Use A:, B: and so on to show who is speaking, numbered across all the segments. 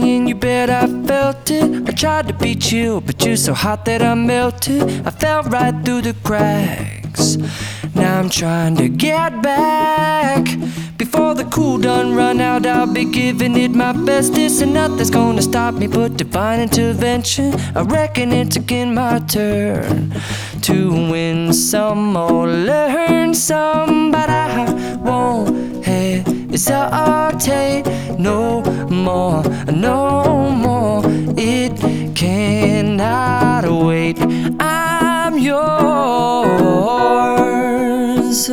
A: me and you bet I felt it. I tried to beat you, but you're so hot that I melted. I fell right through the cracks. Now I'm trying to get back. Before the cool done run out, I'll be giving it my bestest, and nothing's gonna stop me but divine intervention. I reckon it's again my turn to win some or learn some, but I won't hesitate no more, no more. It cannot wait. I'm yours.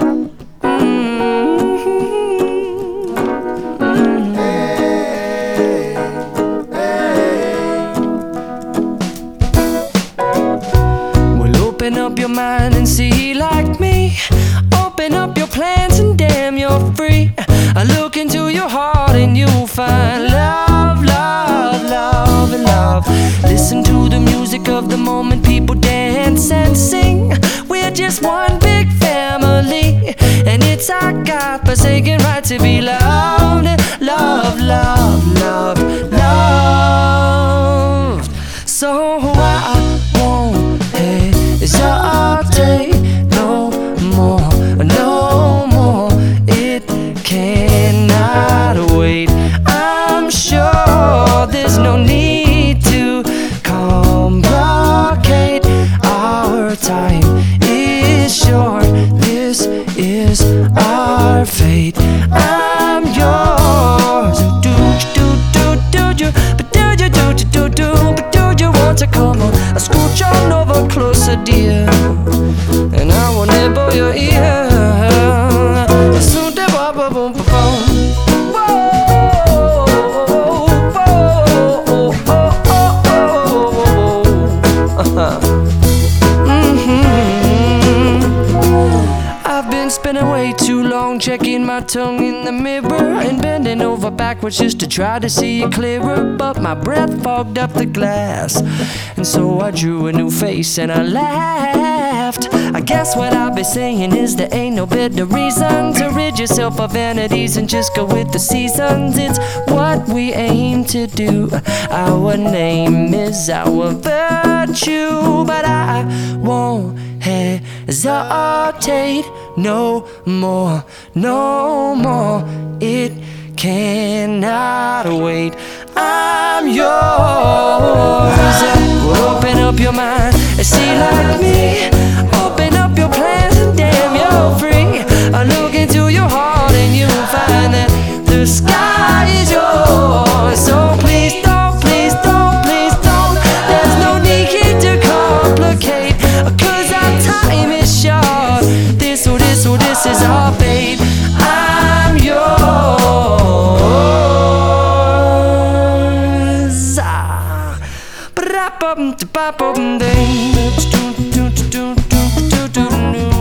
A: Open up your mind and see like me. Open up your plans and damn, you're free. I look into your heart and you'll find love, love, love, and love. Listen to the music of the moment, people dance and sing. We're just one big family, and it's our God-forsaken right to be loved, love, love, love, loved. So I won't hesitate no more, no more. It cannot wait. I'm sure there's no need to complicate. Our time is short. This is our fate. I'm yours. Do you, but do you want to come on? I scooch on over closer, dear, and I will nibble your ear. Soon to boom, boom, boom, boom. I've been spending way too long checking my tongue in the mirror and bending over backwards just to try to see it clearer, but my breath fogged up the glass, and so I drew a new face and I laughed. I guess what I'll be saying is there ain't no better reason to rid yourself of vanities and just go with the seasons. It's what we aim to do. Our name is our virtue, but I won't hesitate no more, no more. It cannot wait. I'm yours. Open up your mind and see like me. Open up your plans and damn, you're free. I look into your heart and you'll find that the sky is yours. So please don't, please don't, please don't. There's no need here to complicate, 'cause our time is short. This is our fate. I'm yours. Ba-da-bum-da-ba-bum-ding.